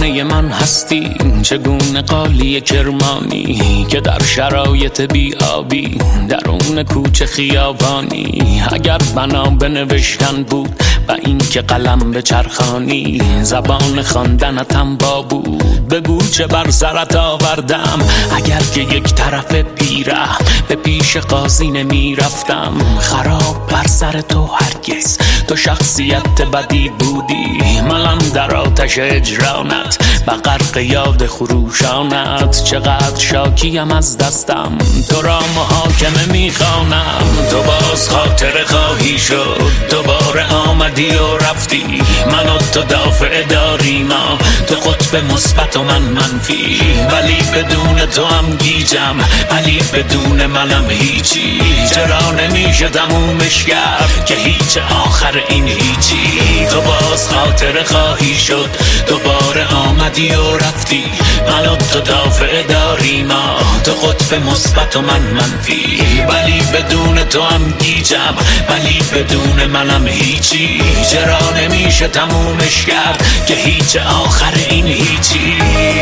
همه من هستی، چگونه قالی کرمانی که در شرایط بیابی درون کوچه خیابانی. اگر بنا به نوشتن بود و این که قلم به چرخانی، زبان خواندنتم با بود بگو چه بر سرت آوردم. اگر که یک طرف پیره به پیش قاضی نمی رفتم، خراب بر سر تو هرگز تو شخصیت بدی بودی. منم در آتش اجرانت و غرق یاد خروشانت، چقدر شاکیم از دستم تو را محاکمه میخوانم. تو باز خاطر خواهی شد، دوباره آمدی و رفتی، من و تو دافع داری ما، تو قطب مثبت و من منفی. ولی بدون تو هم گیجم، ولی بدون منم هیچی. چرا نمیشه تمومش کرد که هیچ آخر این هیچی. تو باز خاطر خواهی شد، دوباره آمدی و رفتی، من و تو دافع داری ما، تو قطب مثبت و من منفی. ولی بدون تو هم گیجم، ولی بدون منم هیچی. چرا نمیشه تمومش کرد که هیچ آخر این هیچی.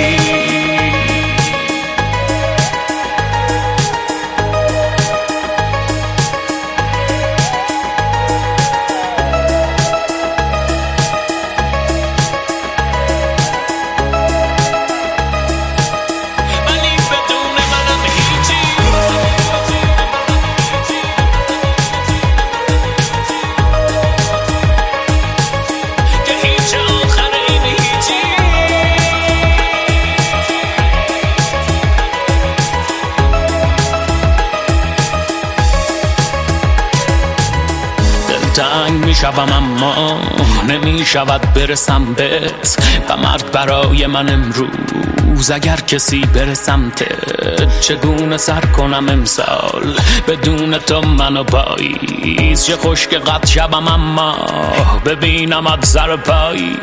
تنگ می شوم اما نمی شود برسم بهت، و مرگ برای من امروز اگر کسی برسمت. چگونه سر کنم امسال بدون تو منو پاییز، چه خوش که قد شبم اما ببینمت سر پایی.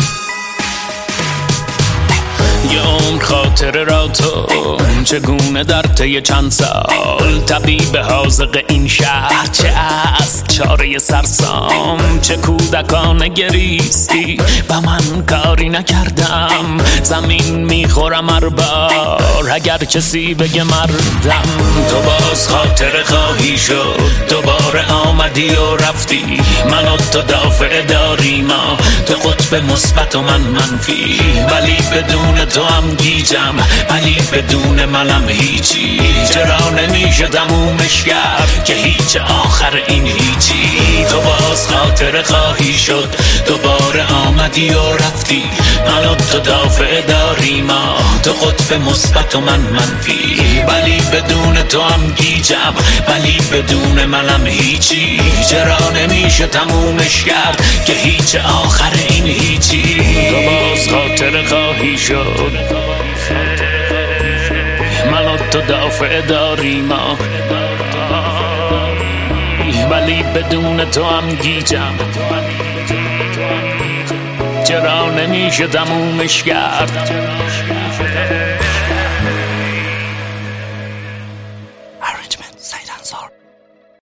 یه عمر خاطره را تو چگونه در طی چند سال، طبیب حاذق این شهر چه است چاره سرسام. چه کودکانه گریستی و من کاری نکردم، زمین میخورم هر بار اگر کسی بگه مردم. تو باز خاطره خواهی شد، دوباره آمدی و رفتی، من و تو دافع داری ما، تو قطب مثبت و من منفی. ولی بدون تو هم گیجم، ولی بدون منم هیچی. چرا نمیشه تمومش کرد که هیچ آخر این هیچی. تو باز خاطره خواهی شد، دوباره آمدی و رفتی، من و تو دافع داری ما، تو قطب مثبت و من منفی. ولی بدون تو هم گیجم، ولی بدون منم هیچی. چرا نمیشه تمومش کرد که هیچ آخر این هیچی. تو باز خاطره خواهی شد، من و تو دافع داری ما، ولی بدون تو هم گیجم. چرا نمیشه تمومش کرد. Arrangement سید انصار.